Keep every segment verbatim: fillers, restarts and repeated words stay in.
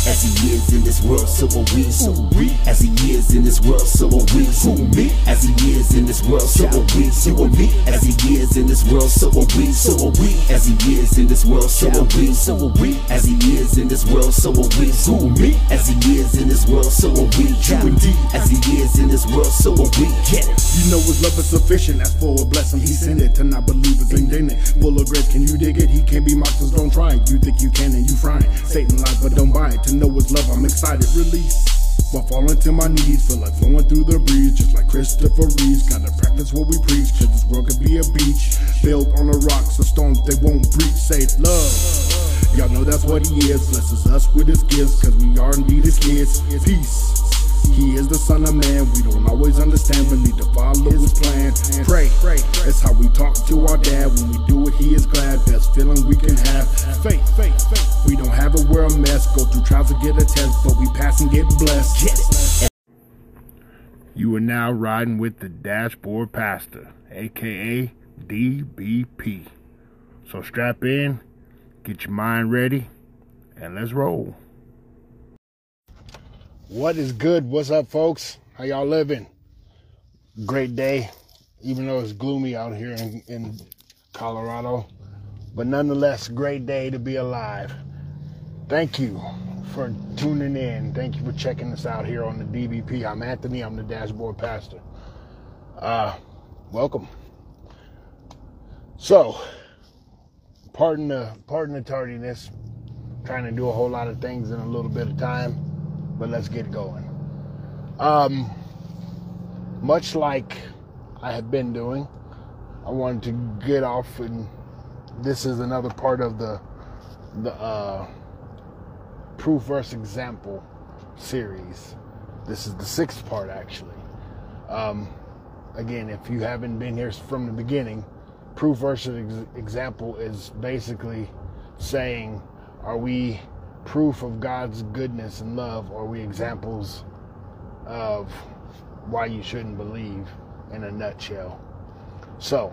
As he is in this world, so are we. So are we. As he is in this world, so are we. So are me. As he is in this world, so are we. So are me. As he is in this world, so are we. So are we. As he is in this world, so are we. So are we. As he is in this world, so are we. So are me. As he is in this world, so are we. True indeed. As he is in this world, so are we. Get it. You know his love is sufficient. As for a blessing, he sent it. To not believe is indignant. Full of grace, can you dig it? He can't be mocked, so don't try it. You think you can and you frying. Satan lies, but don't buy it. To know his love, I'm excited. Release. While falling to my knees, feel like flowing through the breeze, just like Christopher Reeves. Gotta practice what we preach, cause this world could be a beach built on the rocks, so storms they won't breach. Say love. Y'all know that's what he is. Blesses us with his gifts, cause we are indeed his kids. Peace. He is the Son of Man. We don't always understand, but need to follow his plan. Pray. That's how we talk to our dad. When we do it, he is glad. Best feeling we can have. Faith. We don't have it, we're a mess. Go through trials to get a test, but we pass and get blessed. Get it. You are now riding with the Dashboard Pastor, aka D B P. So strap in, get your mind ready, and let's roll. What is good? What's up, folks? How y'all living? Great day, even though it's gloomy out here in, in Colorado. But nonetheless, great day to be alive. Thank you for tuning in. Thank you for checking us out here on the D B P. I'm Anthony. I'm the Dashboard Pastor. Uh, welcome. So, pardon the, pardon the tardiness. Trying to do a whole lot of things in a little bit of time. But let's get going. Um, much like I have been doing, I wanted to get off, and this is another part of the the uh, Proof versus Example series. This is the sixth part, actually. Um, again, if you haven't been here from the beginning, Proof versus ex- Example is basically saying, are we proof of God's goodness and love, or are we examples of why you shouldn't believe, in a nutshell? So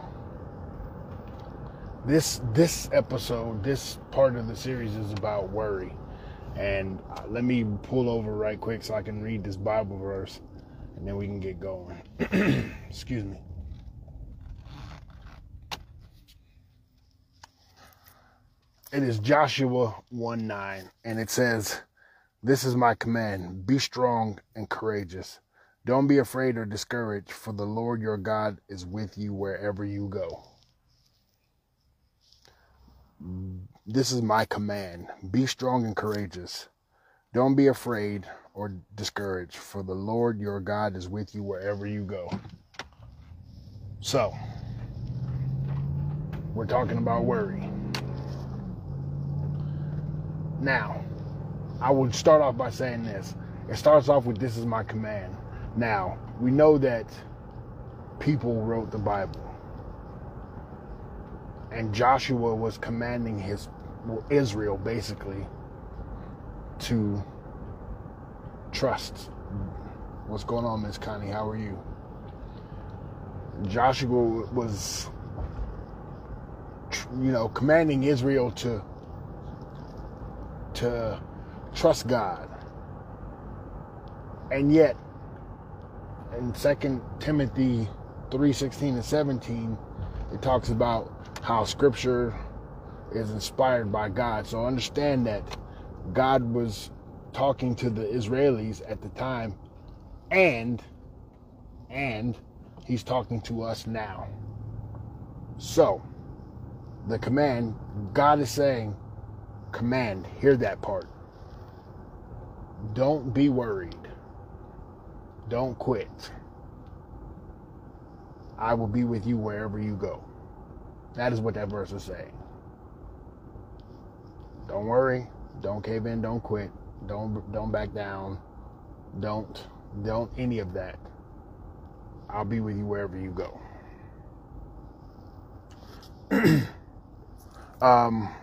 this this episode, this part of the series is about worry. And uh, let me pull over right quick so I can read this Bible verse, and then we can get going. Excuse me. It is Joshua one nine, and it says, "This is my command, be strong and courageous. Don't be afraid or discouraged, for the Lord your God is with you wherever you go." This is my command, be strong and courageous. Don't be afraid or discouraged, for the Lord your God is with you wherever you go. So, we're talking about worry. Now, I would start off by saying this. It starts off with, this is my command. Now, we know that people wrote the Bible. And Joshua was commanding his, well, Israel, basically, to trust. What's going on, Miss Connie? How are you? Joshua was, you know, commanding Israel to to trust God. And yet, in Second Timothy three sixteen and seventeen, it talks about how Scripture is inspired by God. So understand that God was talking to the Israelis at the time, and and He's talking to us now. So, the command, God is saying, command, hear that part. Don't be worried. Don't quit. I will be with you wherever you go. That is what that verse is saying. Don't worry. Don't cave in. Don't quit. Don't don't back down. Don't don't any of that. I'll be with you wherever you go. um.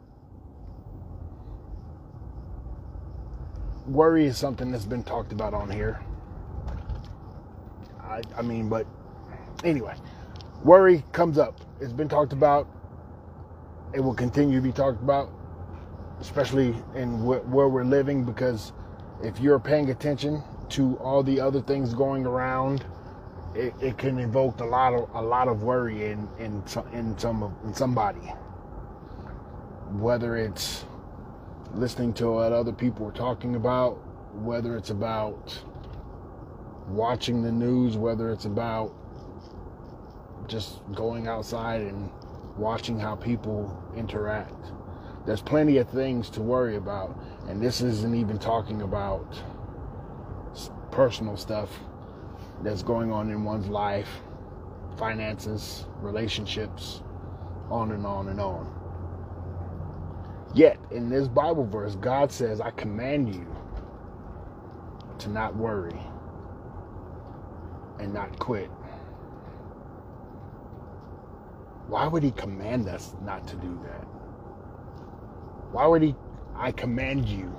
Worry is something that's been talked about on here. I, I mean, but anyway, worry comes up. It's been talked about. It will continue to be talked about. especially in wh- where we're living, because if you're paying attention to all the other things going around, it, it can evoke a lot of a lot of worry in in in some in somebody. Whether it's listening to what other people are talking about, whether it's about watching the news, whether it's about just going outside and watching how people interact. There's plenty of things to worry about, and this isn't even talking about personal stuff that's going on in one's life, finances, relationships, on and on and on. Yet, in this Bible verse, God says, I command you to not worry and not quit. Why would he command us not to do that? Why would he, I command you?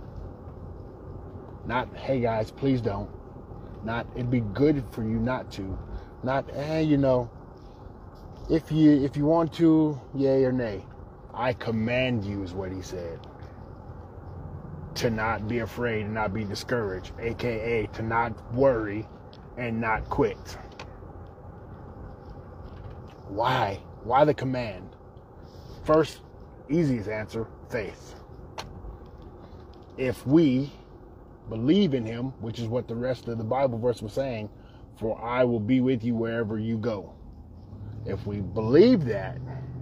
Not, hey guys, please don't. Not, it'd be good for you not to. Not, eh, you know, if you if you want to, yay or nay. I command you is what he said. To not be afraid and not be discouraged, aka to not worry and not quit. Why? Why the command? First, easiest answer, faith. If we believe in him, which is what the rest of the Bible verse was saying, for I will be with you wherever you go. If we believe that,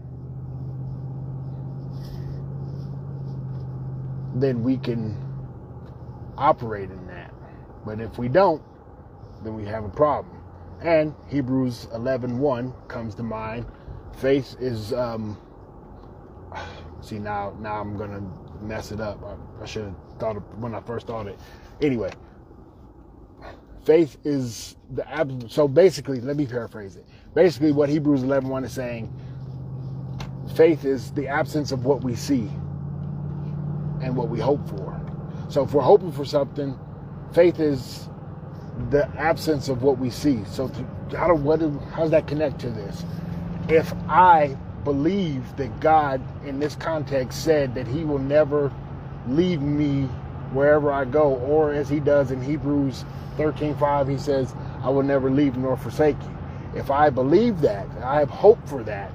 then we can operate in that. But if we don't, then we have a problem. And Hebrews eleven one comes to mind. Faith is, um, see now, now I'm going to mess it up. I, I should have thought of when I first thought it. Anyway, faith is the, ab- so basically, let me paraphrase it. Basically what Hebrews eleven one is saying, faith is the absence of what we see and what we hope for. So if we're hoping for something, faith is the absence of what we see. So to, how do what do, how does that connect to this? If I believe that God in this context said that he will never leave me wherever I go, or as he does in Hebrews thirteen five, he says, I will never leave nor forsake you. If I believe that, I have hope for that.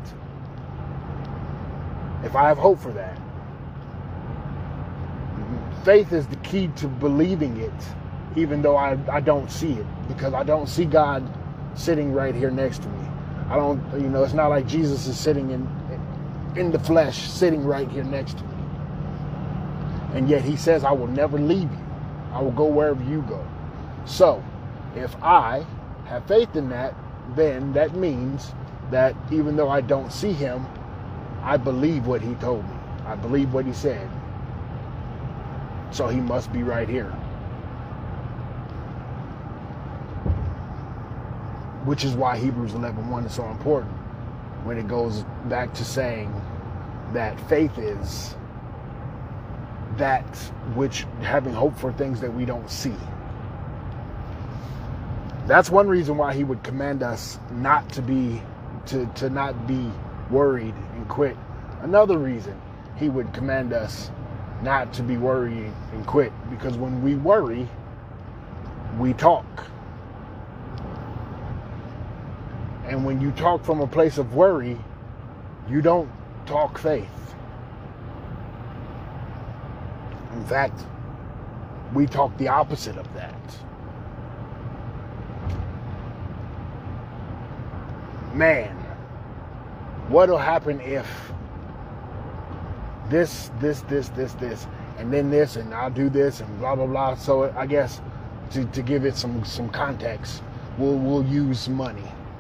If I have hope for that, faith is the key to believing it, even though I, I don't see it, because I don't see God sitting right here next to me. I don't, you know, it's not like Jesus is sitting in in the flesh, sitting right here next to me. And yet he says, I will never leave you. I will go wherever you go. So if I have faith in that, then that means that even though I don't see him, I believe what he told me. I believe what he said. So he must be right here. Which is why Hebrews eleven one is so important, when it goes back to saying that faith is that which, having hope for things that we don't see. That's one reason why he would command us not to be, to, to not be worried and quit. Another reason he would command us not to be worried and quit, because when we worry, we talk. And when you talk from a place of worry, you don't talk faith. In fact, we talk the opposite of that. Man, what'll happen if this, this, this, this, this, and then this, and I'll do this, and blah, blah, blah. So I guess to, to give it some, some context, we'll, we'll use money.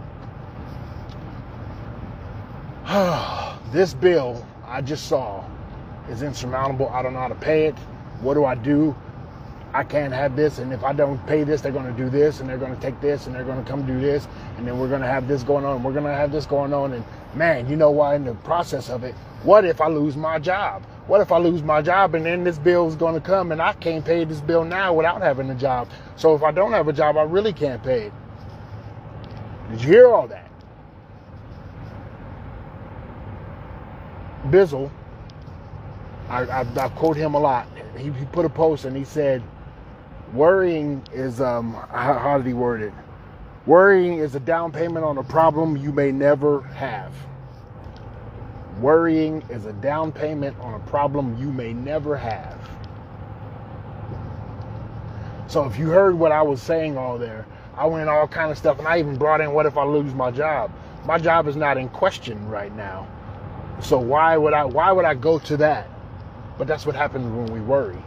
This bill I just saw is insurmountable. I don't know how to pay it. What do I do? I can't have this, and if I don't pay this, they're going to do this, and they're going to take this, and they're going to come do this, and then we're going to have this going on, and we're going to have this going on, and man, you know why, in the process of it, what if I lose my job? What if I lose my job, and then this bill is going to come, and I can't pay this bill now without having a job? So if I don't have a job, I really can't pay it. Did you hear all that? Bizzle I, I, I quote him a lot. He, he put a post and he said, worrying is, um, how, how did he word it? Worrying is a down payment on a problem you may never have. Worrying is a down payment on a problem you may never have. So if you heard what I was saying all there, I went all kind of stuff, and I even brought in, what if I lose my job? My job is not in question right now. So why would I why would I go to that? But that's what happens when we worry.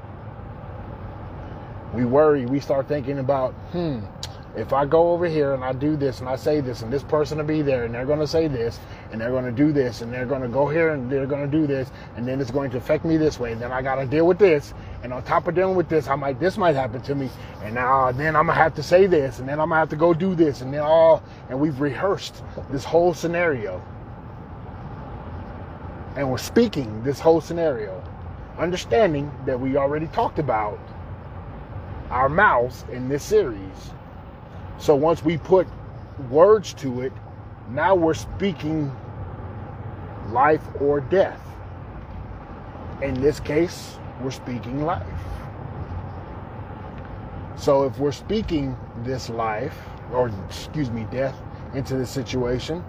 We worry, we start thinking about, hmm, if I go over here and I do this and I say this and this person will be there and they're going to say this and they're going to do this and they're going to go here and they're going to do this and then it's going to affect me this way and then I got to deal with this, and on top of dealing with this, I might this might happen to me, and now then I'm going to have to say this, and then I'm going to have to go do this, and then all and we've rehearsed this whole scenario. And we're speaking this whole scenario, understanding that we already talked about our mouths in this series. So once we put words to it, now we're speaking life or death. In this case, we're speaking life. So if we're speaking this life, or excuse me, death, into this situation,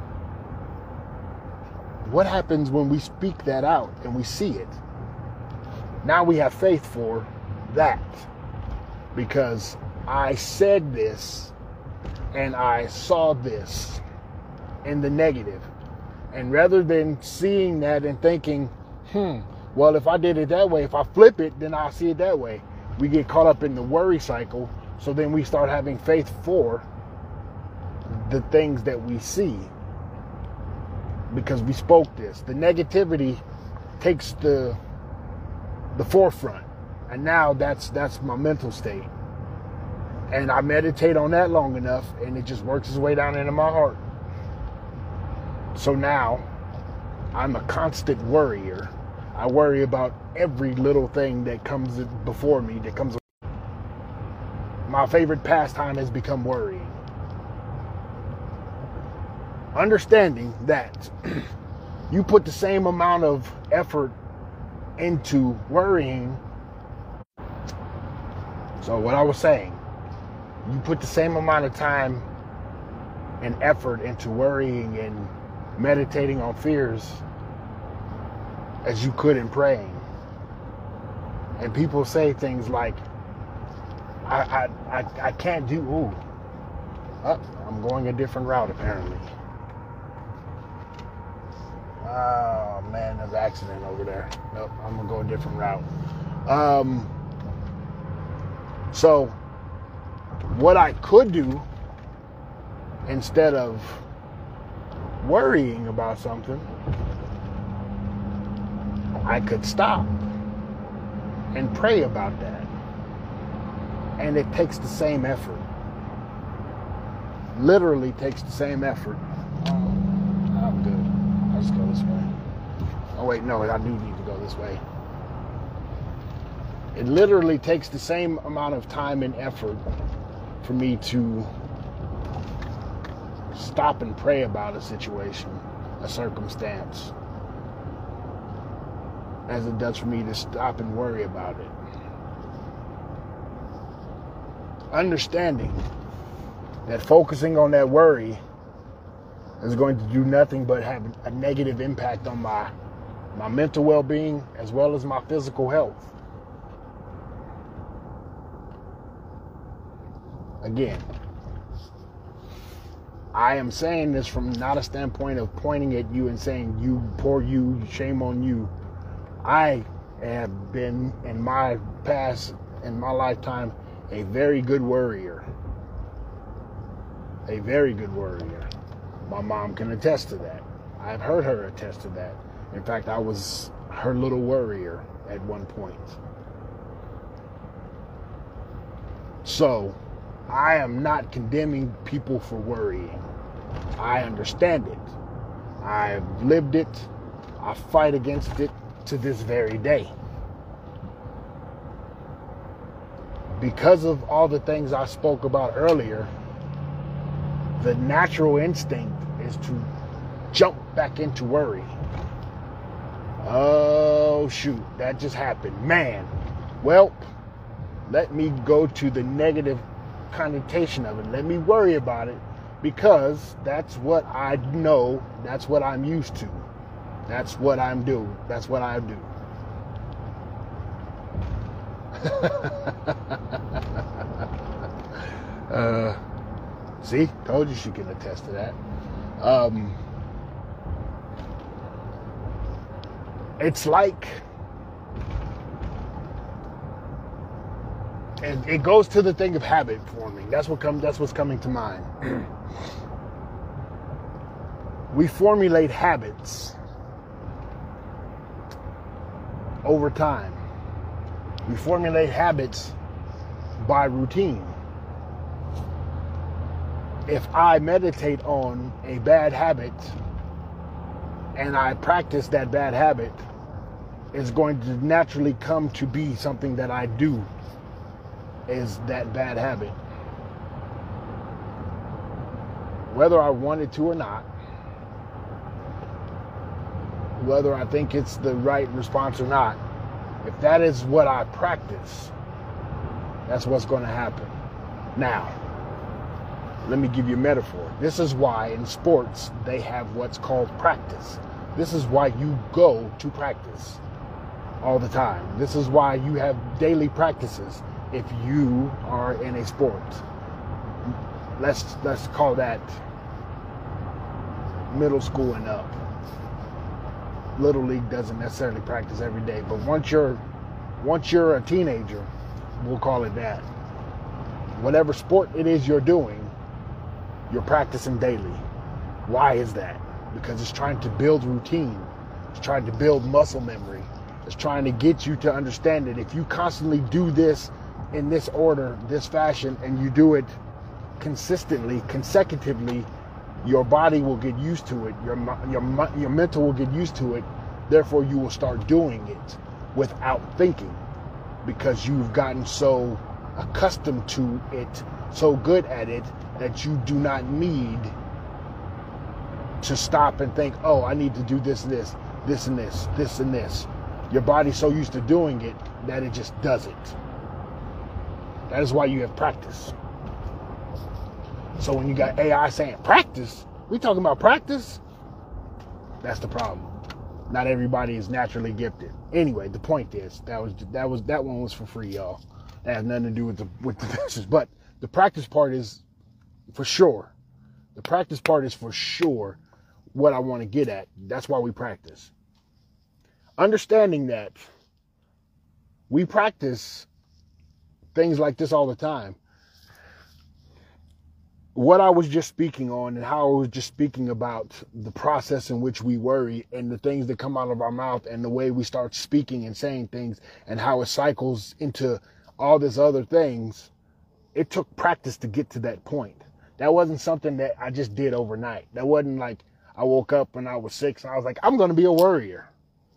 what happens when we speak that out and we see it? Now we have faith for that. Because I said this and I saw this in the negative. And rather than seeing that and thinking, hmm, well, if I did it that way, if I flip it, then I'll see it that way. We get caught up in the worry cycle. So then we start having faith for the things that we see. Because we spoke this. The negativity takes the the forefront. And now that's that's my mental state. And I meditate on that long enough, and it just works its way down into my heart. So now I'm a constant worrier. I worry about every little thing that comes before me, that comes. My favorite pastime has become worrying. Understanding that you put the same amount of effort into worrying. So what I was saying, you put the same amount of time and effort into worrying and meditating on fears as you could in praying. And people say things like, I I, I, I can't do, ooh, oh, I'm going a different route apparently. Oh man, there's an accident over there. Nope, I'm gonna go a different route. Um, so what I could do instead of worrying about something, I could stop and pray about that. And it takes the same effort. Literally takes the same effort. Oh, I'm good. I'll just go this way. Oh wait, no, I do need to go this way. It literally takes the same amount of time and effort for me to stop and pray about a situation, a circumstance, as it does for me to stop and worry about it. Understanding that focusing on that worry is going to do nothing but have a negative impact on my my mental well-being as well as my physical health. Again, I am saying this from not a standpoint of pointing at you and saying, you, poor you, shame on you. I have been, in my past, in my lifetime, a very good worrier. A very good worrier. My mom can attest to that. I've heard her attest to that. In fact, I was her little worrier at one point. So, I am not condemning people for worrying. I understand it. I've lived it. I fight against it to this very day. Because of all the things I spoke about earlier, the natural instinct is to jump back into worry. Oh oh, shoot, that just happened. Man, well, let me go to the negative connotation of it. Let me worry about it, because that's what I know. That's what I'm used to. That's what I'm doing. That's what I do. uh, see, told you she can attest to that. Um, it's like, and it goes to the thing of habit forming. That's what comes. That's what's coming to mind. We formulate habits over time. We formulate habits by routine. If I meditate on a bad habit and I practice that bad habit, it's going to naturally come to be something that I do, is that bad habit. Whether I wanted to or not, whether I think it's the right response or not, if that is what I practice, that's what's going to happen. Now, let me give you a metaphor. This is why in sports they have what's called practice. This is why you go to practice all the time. This is why you have daily practices if you are in a sport. Let's let's call that middle school and up. Little League doesn't necessarily practice every day, but once you're once you're a teenager, we'll call it that. Whatever sport it is you're doing, you're practicing daily. Why is that? Because it's trying to build routine. It's trying to build muscle memory. It's trying to get you to understand that if you constantly do this in this order, this fashion, and you do it consistently, consecutively, your body will get used to it. Your your your mental will get used to it. Therefore, you will start doing it without thinking, because you've gotten so accustomed to it, so good at it, that you do not need to stop and think, oh, I need to do this and this, this and this, this and this. Your body's so used to doing it that it just does it. That is why you have practice. So when you got A I saying practice, we talking about practice? That's the problem. Not everybody is naturally gifted. Anyway, the point is that was that was that one was for free, y'all. That has nothing to do with the with the message. But the practice part is for sure. The practice part is for sure what I want to get at. That's why we practice. Understanding that we practice things like this all the time. What I was just speaking on and how I was just speaking about the process in which we worry and the things that come out of our mouth and the way we start speaking and saying things and how it cycles into all this other things, it took practice to get to that point. That wasn't something that I just did overnight. That wasn't like I woke up when I was six and I was like, I'm going to be a worrier.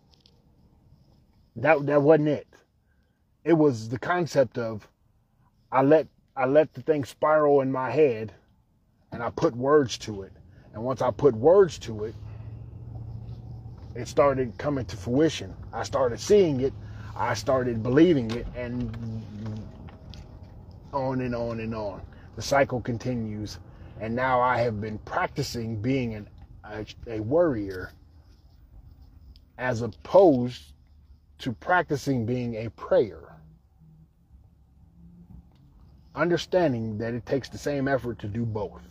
That that wasn't it. It was the concept of I let I let the thing spiral in my head and I put words to it. And once I put words to it, it started coming to fruition. I started seeing it. I started believing it, and on and on and on. The cycle continues. And now I have been practicing being an, a, a worrier as opposed to practicing being a prayer. Understanding that it takes the same effort to do both.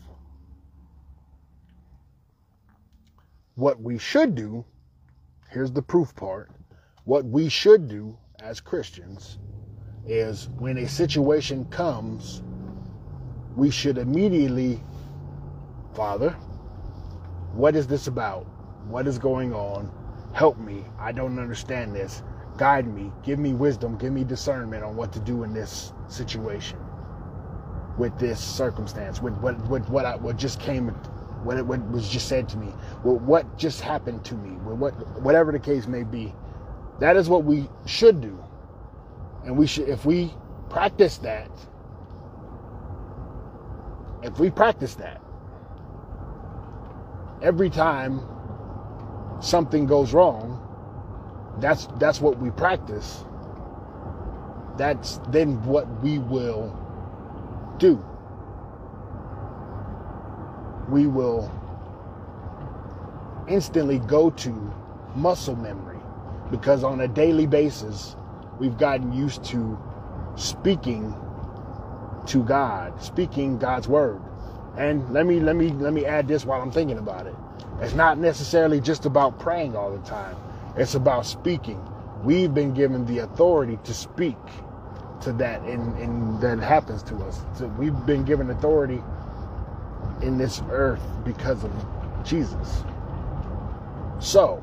What we should do, here's the proof part, what we should do as Christians is when a situation comes, we should immediately, Father, what is this about? What is going on? Help me. I don't understand this. Guide me. Give me wisdom. Give me discernment on what to do in this situation, with this circumstance, with what what what I what just came, what it what was just said to me, with what just happened to me, with what whatever the case may be. That is what we should do, and we should if we practice that. If we practice that, every time something goes wrong, that's that's what we practice, that's then what we will do. We will instantly go to muscle memory, because on a daily basis we've gotten used to speaking to God, speaking God's word. And let me let me let me add this while I'm thinking about it. It's not necessarily just about praying all the time. It's about speaking. We've been given the authority to speak to that, and, and that happens to us. So we've been given authority in this earth because of Jesus. So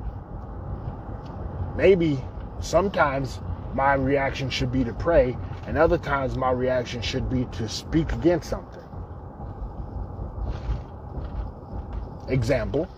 maybe sometimes my reaction should be to pray, and other times my reaction should be to speak against something. Example,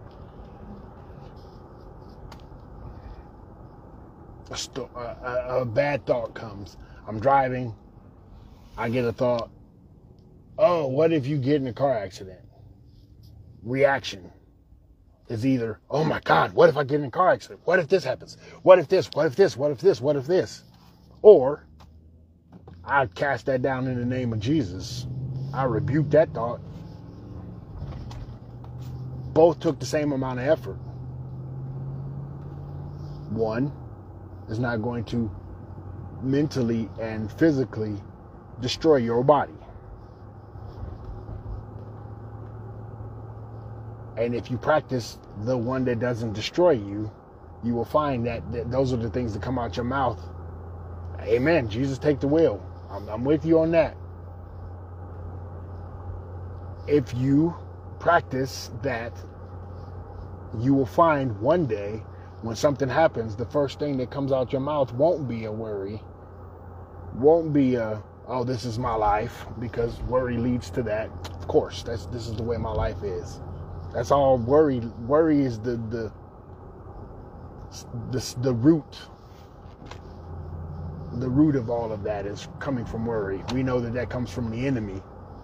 a, sto- a, a bad thought comes. I'm driving, I get a thought, oh, what if you get in a car accident? Reaction is either, oh my God, what if I get in a car accident? What if this happens? What if this? What if this? What if this? What if this? Or I cast that down in the name of Jesus. I rebuke that thought. Both took the same amount of effort. One is not going to mentally and physically destroy your body. And if you practice the one that doesn't destroy you, you will find that, that those are the things that come out your mouth. Amen. Jesus, take the wheel. I'm, I'm with you on that. If you practice that, you will find one day when something happens, the first thing that comes out your mouth won't be a worry, won't be a, oh, this is my life, because worry leads to that. Of course, that's this is the way my life is. That's all worry. Worry is the the the, the root. The root of all of that is coming from worry. We know that that comes from the enemy.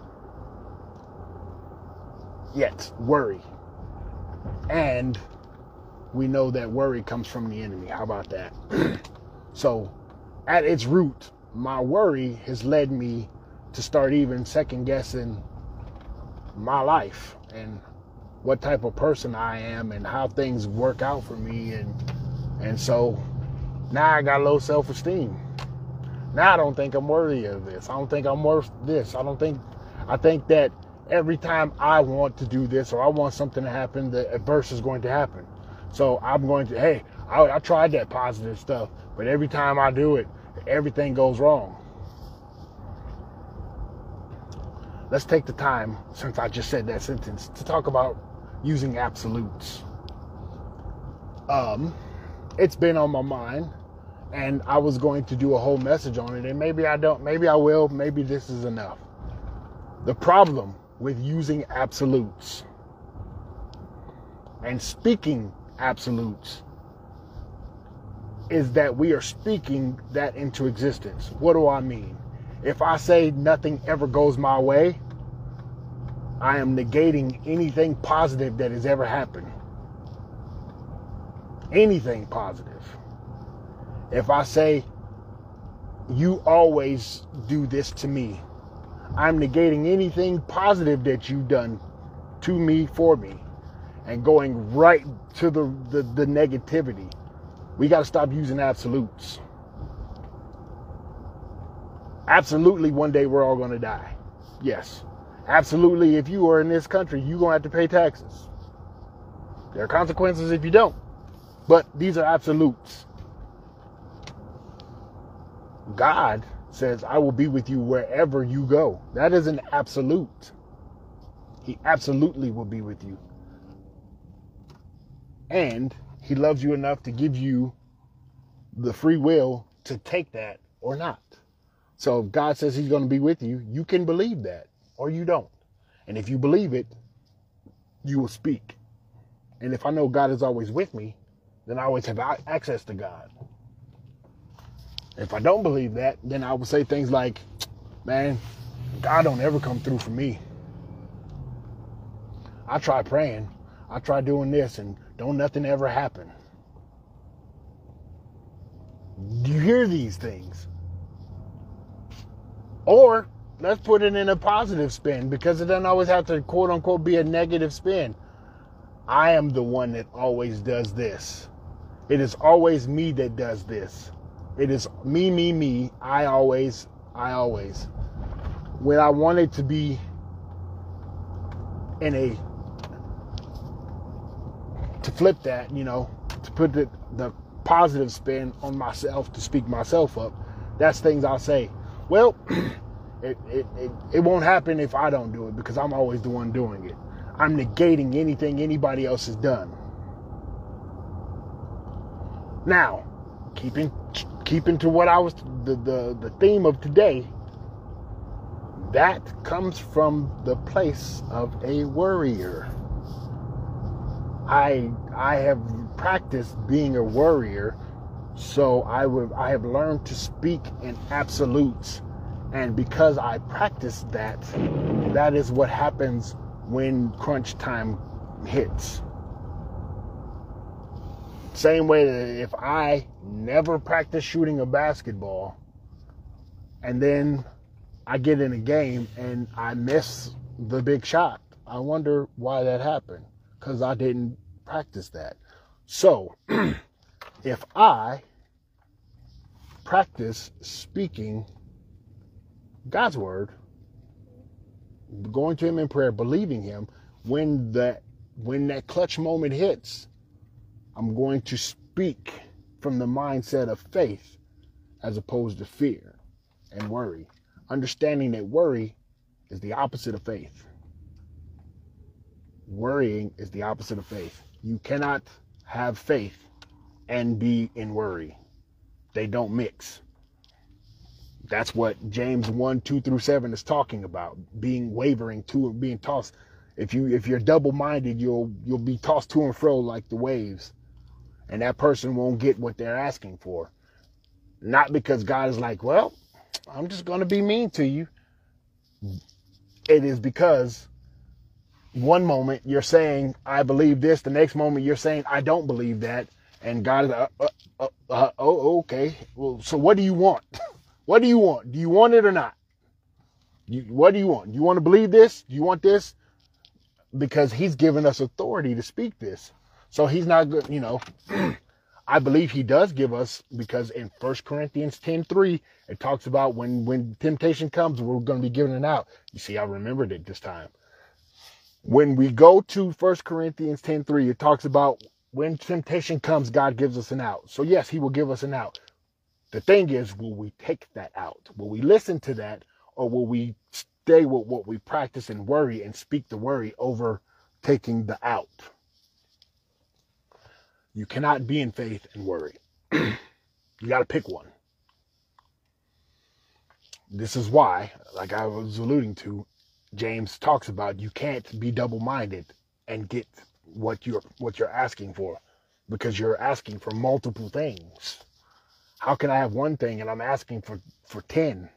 Yet, worry. And we know that worry comes from the enemy. How about that? So, at its root, my worry has led me to start even second guessing my life and what type of person I am and how things work out for me. And and so now I got low self-esteem. Now I don't think I'm worthy of this. I don't think I'm worth this. I don't think, I think that every time I want to do this or I want something to happen, the adverse is going to happen. So I'm going to, hey, I, I tried that positive stuff, but every time I do it, everything goes wrong. Let's take the time, since I just said that sentence, to talk about using absolutes. Um, it's been on my mind, and I was going to do a whole message on it, and maybe I don't, maybe I will, maybe this is enough. The problem with using absolutes and speaking absolutes is that we are speaking that into existence. What do I mean? If I say nothing ever goes my way, I am negating anything positive that has ever happened. Anything positive. If I say, you always do this to me, I'm negating anything positive that you've done to me, for me, and going right to the, the, the negativity. We got to stop using absolutes. Absolutely, one day we're all going to die. Yes. Absolutely, if you are in this country, you're going to have to pay taxes. There are consequences if you don't. But these are absolutes. God says, I will be with you wherever you go. That is an absolute. He absolutely will be with you. And he loves you enough to give you the free will to take that or not. So if God says he's going to be with you, you can believe that or you don't. And if you believe it, you will speak. And if I know God is always with me, then I always have access to God. If I don't believe that, then I will say things like, man, God don't ever come through for me. I try praying. I try doing this and don't nothing ever happen. hear these things. Or let's put it in a positive spin, because it doesn't always have to quote unquote be a negative spin. I am the one that always does this. It is always me that does this. It is me, me, me. I always, I always. When I wanted to be in a, to flip that, you know, to put the, the positive spin on myself, to speak myself up, that's things I'll say. Well, it, it, it, it won't happen if I don't do it, because I'm always the one doing it. I'm negating anything anybody else has done. Now, keeping keeping to what I was, the, the, the theme of today, that comes from the place of a worrier. I I have practiced being a worrier, so I would I have learned to speak in absolutes, and because I practiced that, that is what happens when crunch time hits. Same way that if I never practice shooting a basketball, and then I get in a game and I miss the big shot, I wonder why that happened, because I didn't practice that. So if I practice speaking God's word, going to him in prayer, believing him, when that when that clutch moment hits, I'm going to speak from the mindset of faith as opposed to fear and worry, understanding that worry is the opposite of faith. Worrying is the opposite of faith. You cannot have faith and be in worry. They don't mix. That's what James one, two through seven is talking about, being wavering to and being tossed. If you if you're double-minded, you'll you'll be tossed to and fro like the waves. And that person won't get what they're asking for. Not because God is like, well, I'm just going to be mean to you. It is because one moment you're saying, I believe this. The next moment you're saying, I don't believe that. And God is like, uh, uh, uh, uh, oh, okay. Well, so what do you want? What do you want? Do you want it or not? You, what do you want? Do you want to believe this? Do you want this? Because he's given us authority to speak this. So he's not good, you know. I believe he does give us, because in First Corinthians ten three, it talks about when, when temptation comes, we're going to be giving it out. You see, I remembered it this time. When we go to First Corinthians ten three, it talks about when temptation comes, God gives us an out. So yes, he will give us an out. The thing is, will we take that out? Will we listen to that? Or will we stay with what we practice and worry and speak the worry over taking the out? You cannot be in faith and worry. You got to pick one. This is why, like I was alluding to, James talks about you can't be double-minded and get what you're what you're asking for, because you're asking for multiple things. How can I have one thing and I'm asking for, for ten?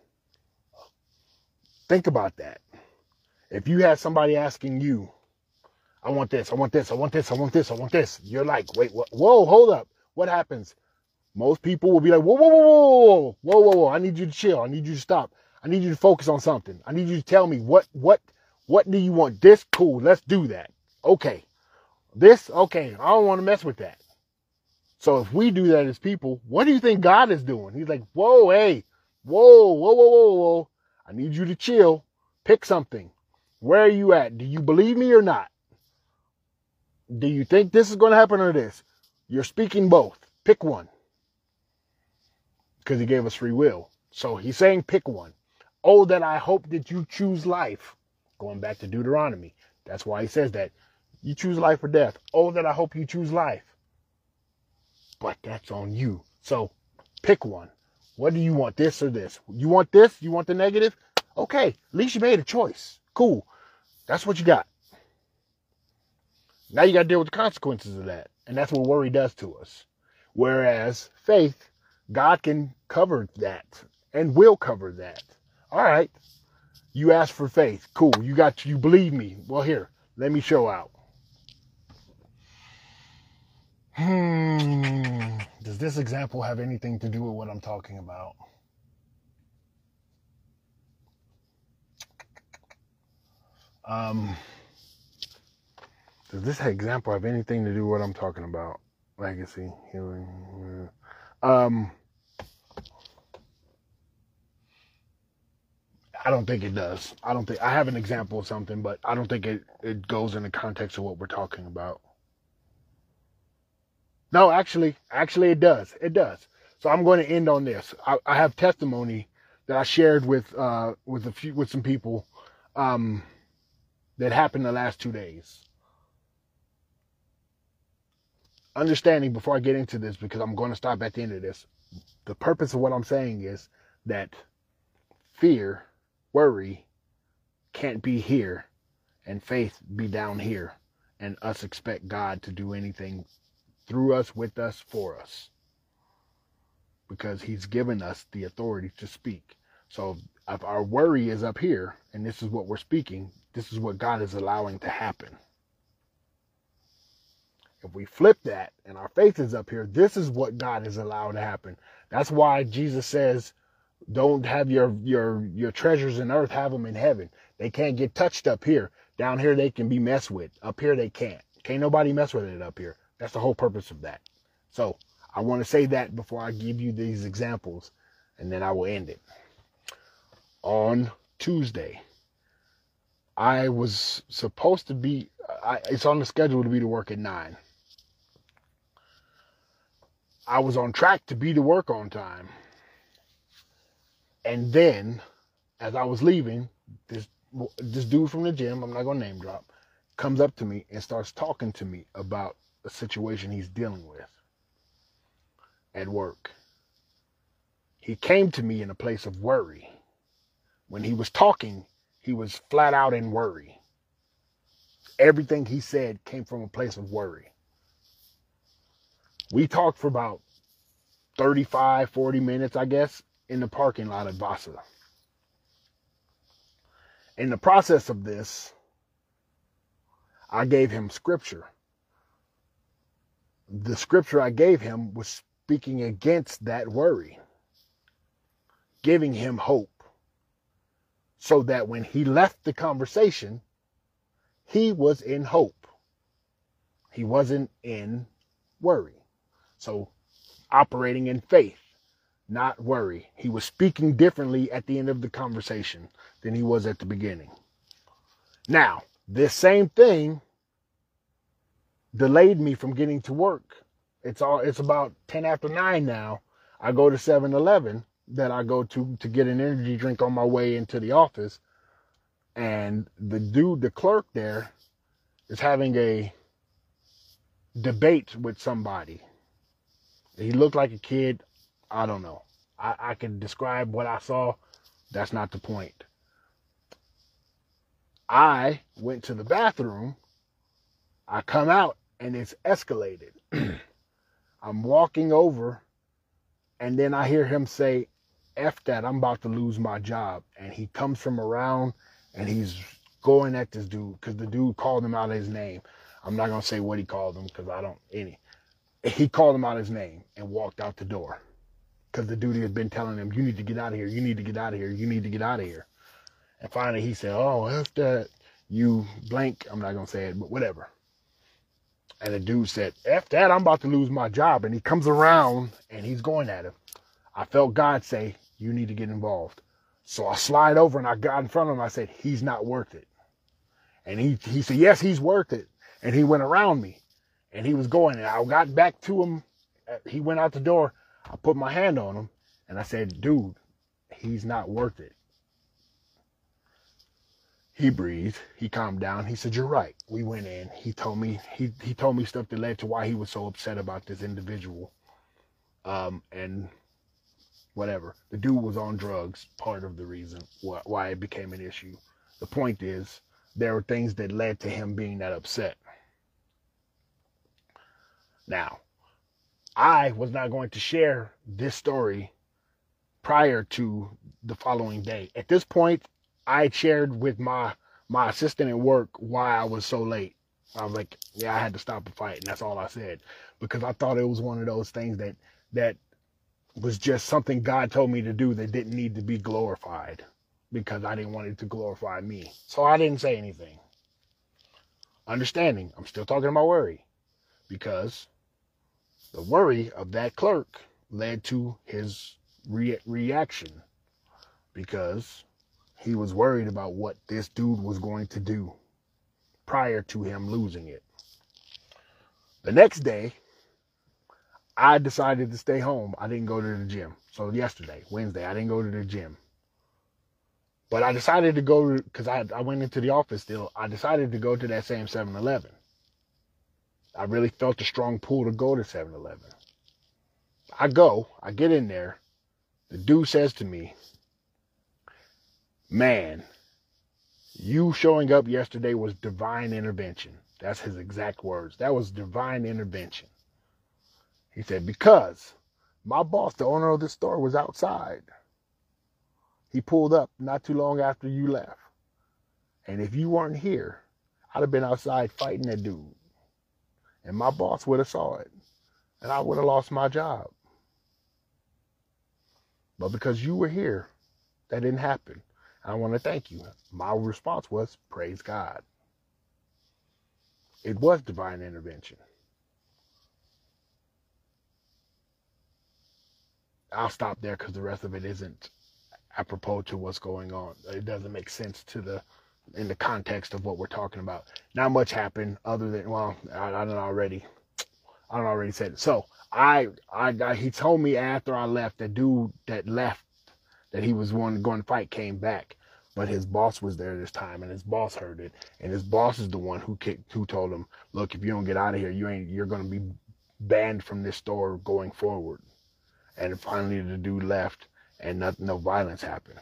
Think about that. If you had somebody asking you, I want this, I want this, I want this, I want this, I want this. You're like, wait, what? Whoa, hold up. What happens? Most people will be like, whoa, whoa, whoa, whoa, whoa, whoa, whoa. I need you to chill. I need you to stop. I need you to focus on something. I need you to tell me what, what, what do you want? This? Cool. Let's do that. Okay. This? Okay. I don't want to mess with that. So if we do that as people, what do you think God is doing? He's like, whoa, hey, whoa, whoa, whoa, whoa, whoa. I need you to chill. Pick something. Where are you at? Do you believe me or not? Do you think this is going to happen or this? You're speaking both. Pick one. Because he gave us free will. So he's saying pick one. Oh, that I hope that you choose life. Going back to Deuteronomy. That's why he says that. You choose life or death. Oh, that I hope you choose life. But that's on you. So pick one. What do you want, this or this? You want this? You want the negative? Okay, at least you made a choice. Cool. That's what you got. Now you got to deal with the consequences of that. And that's what worry does to us. Whereas faith, God can cover that and will cover that. All right. You asked for faith. Cool. You got, you believe me. Well, here, let me show out. Hmm. Does this example have anything to do with what I'm talking about? Um, does this example have anything to do with what I'm talking about? Legacy, healing. Um, I don't think it does. I don't think I have an example of something, but I don't think it, it goes in the context of what we're talking about. No, actually, actually it does. It does. So I'm going to end on this. I, I have testimony that I shared with uh, with a few with some people um, that happened the last two days. Understanding before I get into this, because I'm going to stop at the end of this, the purpose of what I'm saying is that fear, worry can't be here and faith be down here and us expect God to do anything through us, with us, for us. Because he's given us the authority to speak. So if our worry is up here and this is what we're speaking, this is what God is allowing to happen. If we flip that and our faith is up here, this is what God is allowed to happen. That's why Jesus says, don't have your, your, your treasures in earth, have them in heaven. They can't get touched up here. Down here, they can be messed with. Up here, they can't. Can't nobody mess with it up here. That's the whole purpose of that. So I want to say that before I give you these examples, and then I will end it. On Tuesday, I was supposed to be, I, it's on the schedule to be to work at nine. I was on track to be to work on time. And then, as I was leaving, this this dude from the gym, I'm not going to name drop, comes up to me and starts talking to me about a situation he's dealing with at work. He came to me in a place of worry. When he was talking, he was flat out in worry. Everything he said came from a place of worry. We talked for about thirty-five, forty minutes, I guess, in the parking lot at Vasa. In the process of this, I gave him scripture. The scripture I gave him was speaking against that worry, giving him hope, so that when he left the conversation, he was in hope. He wasn't in worry. So operating in faith, not worry. He was speaking differently at the end of the conversation than he was at the beginning. Now, this same thing delayed me from getting to work. It's all it's about ten after nine now. I go to seven eleven that I go to to get an energy drink on my way into the office. And the dude, the clerk there, is having a debate with somebody. He looked like a kid. I don't know. I, I can describe what I saw. That's not the point. I went to the bathroom. I come out and it's escalated. I'm walking over and then I hear him say, F that, I'm about to lose my job. And he comes from around and he's going at this dude because the dude called him out his name. I'm not going to say what he called him because I don't, any. He called him out his name and walked out the door because the dude had been telling him, you need to get out of here. You need to get out of here. You need to get out of here. And finally he said, oh, F that, you blank. I'm not going to say it, but whatever. And the dude said, F that, I'm about to lose my job. And he comes around and he's going at him. I felt God say, you need to get involved. So I slide over and I got in front of him. I said, he's not worth it. And he, he said, yes, he's worth it. And he went around me and he was going. And I got back to him. He went out the door. I put my hand on him and I said, dude, he's not worth it. He breathed. He calmed down. He said, you're right. We went in. He told me, he, he told me stuff that led to why he was so upset about this individual. Um, and whatever. The dude was on drugs, part of the reason why, why it became an issue. The point is, there were things that led to him being that upset. Now, I was not going to share this story prior to the following day. At this point, I shared with my, my assistant at work why I was so late. I was like, yeah, I had to stop the fight, and that's all I said, because I thought it was one of those things that that was just something God told me to do that didn't need to be glorified, because I didn't want it to glorify me. So I didn't say anything. Understanding, I'm still talking about worry, because the worry of that clerk led to his re- reaction, because he was worried about what this dude was going to do prior to him losing it. The next day, I decided to stay home. I didn't go to the gym. So yesterday, Wednesday, I didn't go to the gym. But I decided to go, because I, I went into the office still, I decided to go to that same seven eleven. I really felt a strong pull to go to seven eleven. I go, I get in there. The dude says to me, man, you showing up yesterday was divine intervention. That's his exact words. That was divine intervention. He said, because my boss, the owner of the store, was outside. He pulled up not too long after you left. And if you weren't here, I'd have been outside fighting that dude. And my boss would have saw it. And I would have lost my job. But because you were here, that didn't happen. I want to thank you. My response was, praise God. It was divine intervention. I'll stop there because the rest of it isn't apropos to what's going on. It doesn't make sense to the in the context of what we're talking about. Not much happened other than, well, I, I don't already, I don't already said it. So I, I, I, he told me after I left, that dude that left, that he was one going to fight, came back, but his boss was there this time, and his boss heard it, and his boss is the one who kicked, who told him, look, if you don't get out of here, you ain't, you're going to be banned from this store going forward. And finally the dude left, and nothing, no violence happened.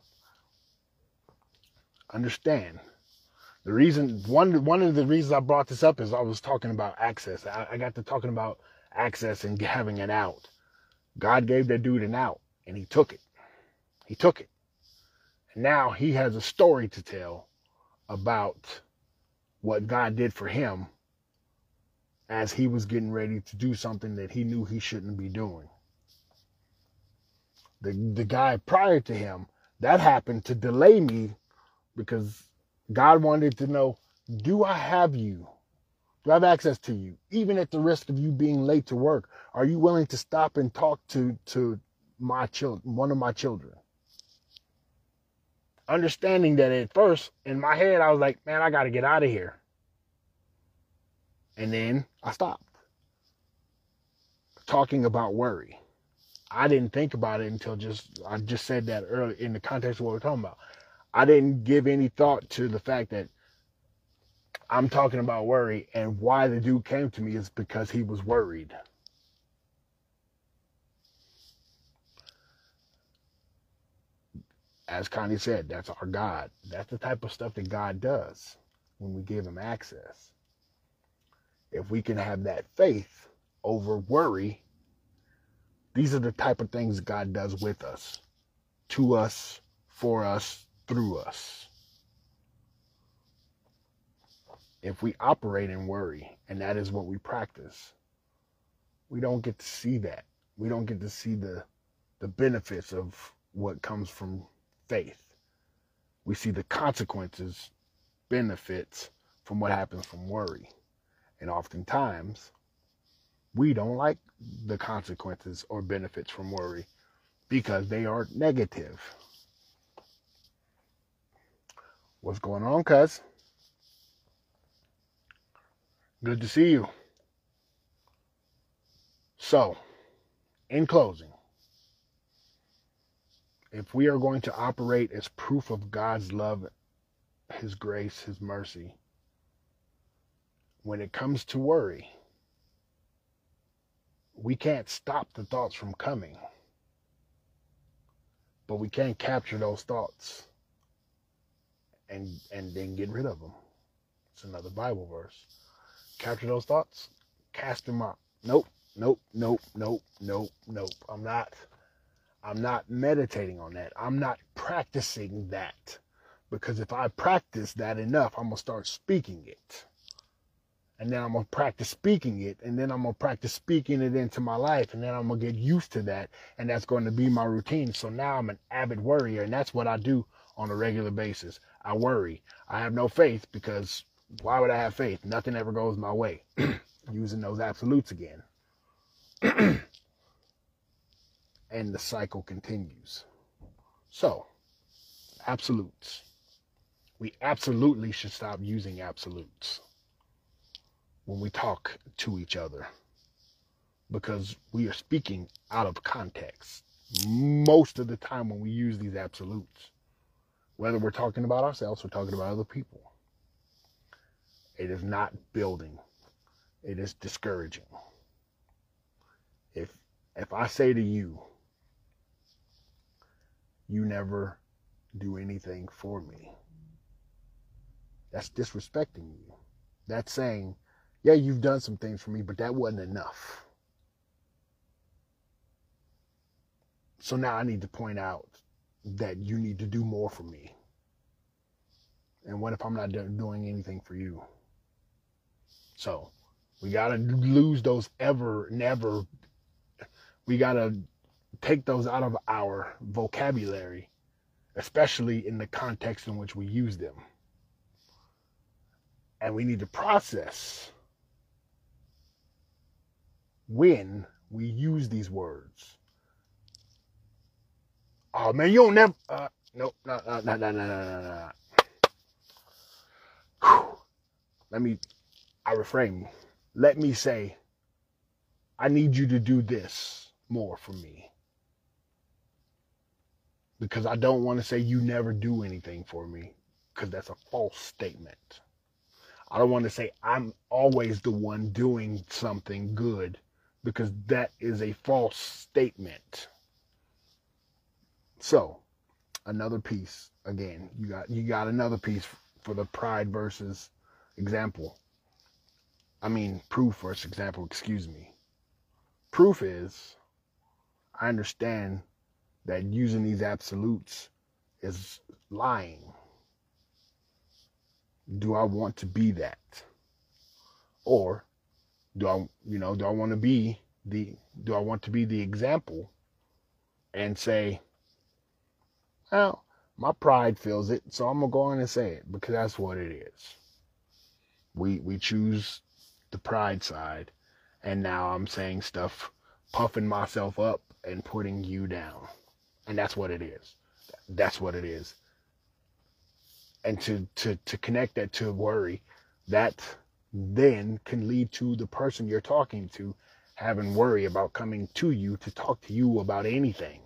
Understand, the reason, one one of the reasons I brought this up is I was talking about access. I, I got to talking about access and having an out. God gave that dude an out, and he took it. He took it. And now he has a story to tell about what God did for him as he was getting ready to do something that he knew he shouldn't be doing. The, the guy prior to him, that happened to delay me, because God wanted to know, do I have you? Do I have access to you? Even at the risk of you being late to work, are you willing to stop and talk to, to my children, one of my children? Understanding that at first, in my head, I was like, man, I got to get out of here. And then I stopped. Talking about worry. I didn't think about it until just, I just said that earlier in the context of what we're talking about. I didn't give any thought to the fact that I'm talking about worry, and why the dude came to me is because he was worried. As Connie said, that's our God. That's the type of stuff that God does when we give him access. If we can have that faith over worry, these are the type of things God does with us, to us, for us, through us. If we operate in worry, and that is what we practice, we don't get to see that. We don't get to see the, the benefits of what comes from faith. We see the consequences, benefits from what happens from worry. And oftentimes, we don't like the consequences or benefits from worry because they are negative. What's going on, cuz? Good to see you. So, in closing, if we are going to operate as proof of God's love, his grace, his mercy, when it comes to worry, we can't stop the thoughts from coming, but we can capture those thoughts and and then get rid of them. It's another Bible verse. Capture those thoughts, cast them out. Nope, nope, nope, nope, nope, nope. I'm not, I'm not meditating on that. I'm not practicing that, because if I practice that enough, I'm gonna start speaking it. and then I'm going to practice speaking it, and then I'm going to practice speaking it into my life, and then I'm going to get used to that, and that's going to be my routine. So now I'm an avid worrier, and that's what I do on a regular basis. I worry. I have no faith, because why would I have faith? Nothing ever goes my way. Using those absolutes again. And the cycle continues. So, absolutes. We absolutely should stop using absolutes when we talk to each other, because we are speaking out of context most of the time when we use these absolutes. Whether we're talking about ourselves or talking about other people, it is not building. It is discouraging. If if I say to you, you never do anything for me, that's disrespecting you. That's saying, yeah, you've done some things for me, but that wasn't enough. So now I need to point out that you need to do more for me. And what if I'm not doing anything for you? So we got to lose those ever, never. We got to take those out of our vocabulary, especially in the context in which we use them. And we need to process when we use these words. Oh man, you don't never. Uh, nope, no, no, no, no, no, no, no. Let me. I reframe. Let me say, I need you to do this more for me. Because I don't want to say you never do anything for me, because that's a false statement. I don't want to say I'm always the one doing something good, because that is a false statement. So, another piece. Again, you got you got another piece for the pride versus example. I mean, proof versus example, excuse me. Proof is, I understand that using these absolutes is lying. Do I want to be that? Or do I, you know, do I want to be the, do I want to be the example and say, well, my pride feels it, so I'm going to go on and say it, because that's what it is. We, we choose the pride side, and now I'm saying stuff, puffing myself up and putting you down. And that's what it is. That's what it is. And to, to, to connect that to worry, that then can lead to the person you're talking to having worry about coming to you to talk to you about anything.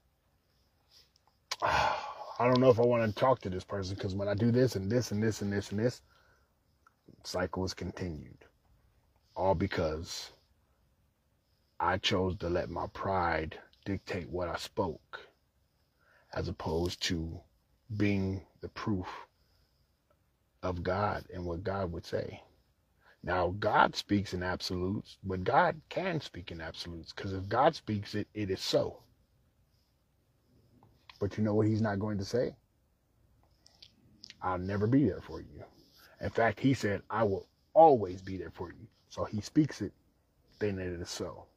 I don't know if I want to talk to this person, because when I do this and this and this and this and this, cycle is continued. All because I chose to let my pride dictate what I spoke, as opposed to being the proof of God and what God would say. Now, God speaks in absolutes, but God can speak in absolutes, because if God speaks it, it is so. But you know what he's not going to say? I'll never be there for you. In fact, he said, I will always be there for you. So he speaks it, then it is so.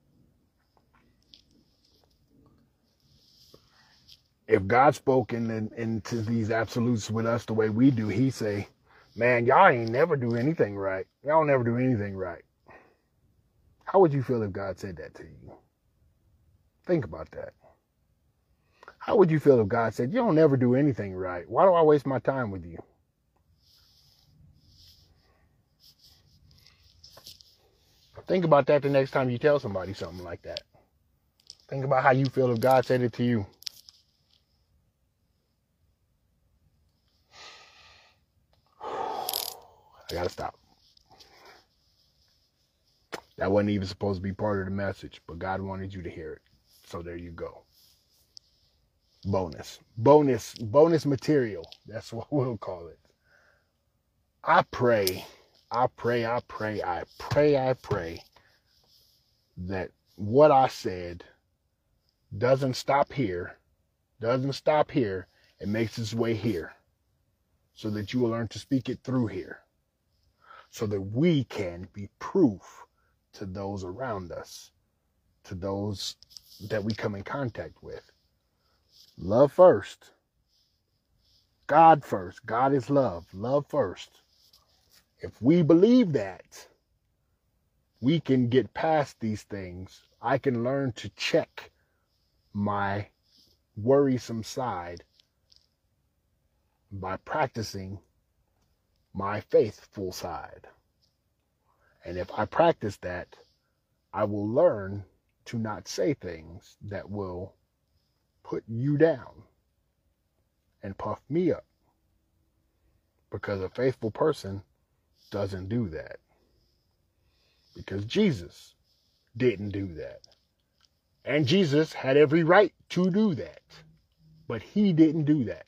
If God spoke in, in, into these absolutes with us the way we do, he say, man, y'all ain't never do anything right. Y'all never do anything right. How would you feel if God said that to you? Think about that. How would you feel if God said, you don't never do anything right? Why do I waste my time with you? Think about that the next time you tell somebody something like that. Think about how you feel if God said it to you. I gotta stop. That wasn't even supposed to be part of the message, but God wanted you to hear it. So there you go. Bonus. Bonus. Bonus material. That's what we'll call it. I pray. I pray, I pray, I pray, I pray that what I said doesn't stop here, doesn't stop here, it makes its way here, so that you will learn to speak it through here, so that we can be proof to those around us, to those that we come in contact with. Love first. God first. God is love. Love first. If we believe that, we can get past these things. I can learn to check my worrisome side by practicing my faithful side. And if I practice that, I will learn to not say things that will put you down and puff me up. Because a faithful person doesn't do that. Because Jesus didn't do that. And Jesus had every right to do that. But he didn't do that.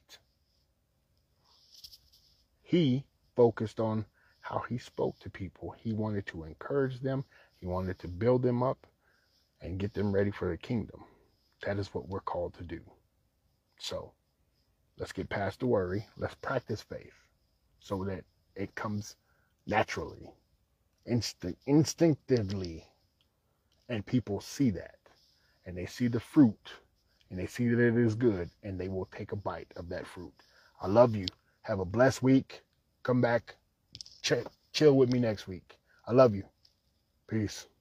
He focused on how he spoke to people. He wanted to encourage them. He wanted to build them up and get them ready for the kingdom. That is what we're called to do. So, let's get past the worry. Let's practice faith so that it comes naturally, instinct, instinctively, and people see that. And they see the fruit, and they see that it is good, and they will take a bite of that fruit. I love you. Have a blessed week. Come back. Ch- chill with me next week. I love you. Peace.